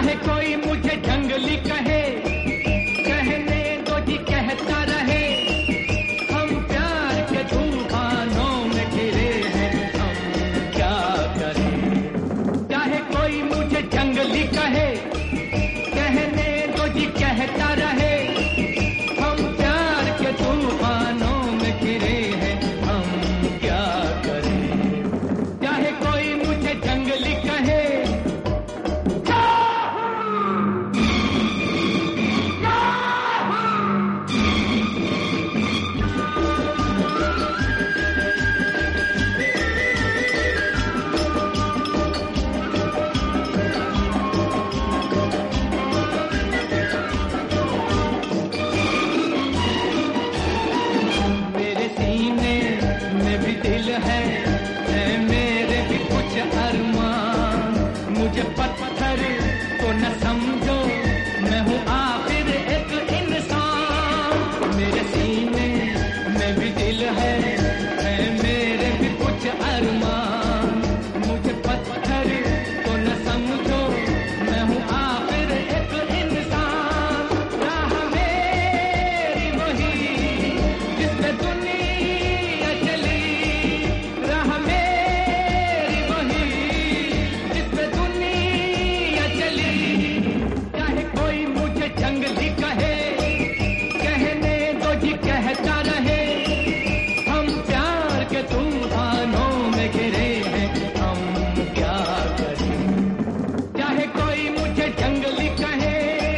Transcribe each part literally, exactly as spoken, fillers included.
चाहे कोई मुझे जंगली कहे, कहने दो जी कहता रहे, हम प्यार के तूफानों में घिरे हैं, हम क्या करें। चाहे कोई मुझे जंगली कहे, कहने दो जी कहता रहे, हम प्यार के तूफानों में घिरे हैं, हम क्या करें। चाहे कोई मुझे जंगली कहे, दिल है, है मेरे भी कुछ अरमान, मुझे पत्थर तो न समझो, मैं हूँ आखिर एक इंसान। मेरे सीने में भी दिल है, है मेरे भी कुछ अरमान, मुझे पत्थर तो न समझो, मैं हूँ आखिर एक इंसान। राह मेरी वही जिसमें दुनिया चली, जंगली कहे, कहने दो जी कहता रहे, हम प्यार के तूफानों में घिरे हैं, हम क्या करें। चाहे कोई मुझे जंगली कहे,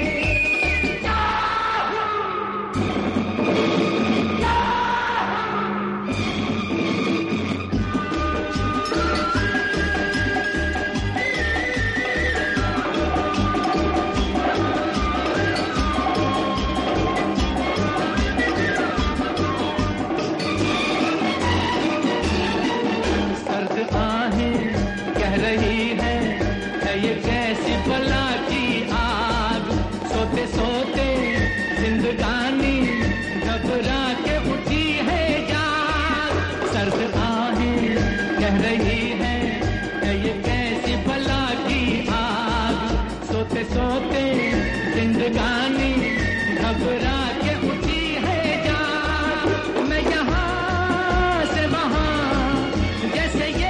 रही है, है ये कैसी बला की आग, सोते सोते जिंदगानी घबरा के उठी है जाग। सर्द आहें कह रही है, है ये कैसी बला की आग, सोते सोते जिंदगानी घबरा के उठी है जाग। मैं यहाँ से वहाँ जैसे ये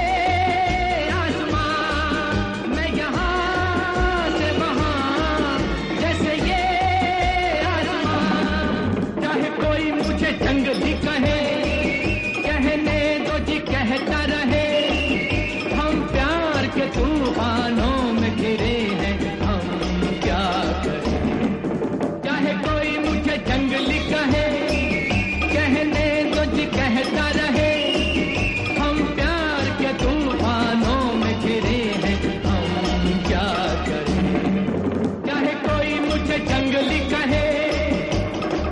जंगली कहे, कहने दो जी कहता रहे, हम प्यार के तूफानों में घिरे हैं, हम क्या करें। चाहे कोई मुझे जंगली कहे, कहने दो जी कहता रहे,